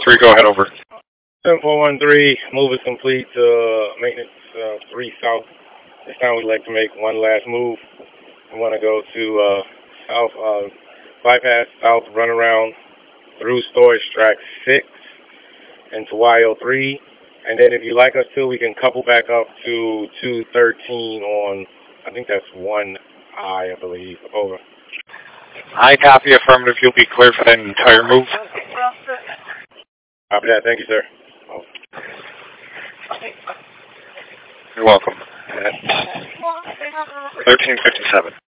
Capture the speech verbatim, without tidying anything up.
three, go ahead, over. seven four one three, move is complete to uh, maintenance uh, three south. This time we'd like to make one last move. We want to go to uh, south, uh, bypass south, run around through storage track six into Y O three. And then if you'd like us to, we can couple back up to two thirteen on, I think that's one I, I believe. Over. I copy, affirmative. You'll be clear for that entire move. Copy that. Thank you, sir. Oh. You're welcome. thirteen fifty-seven.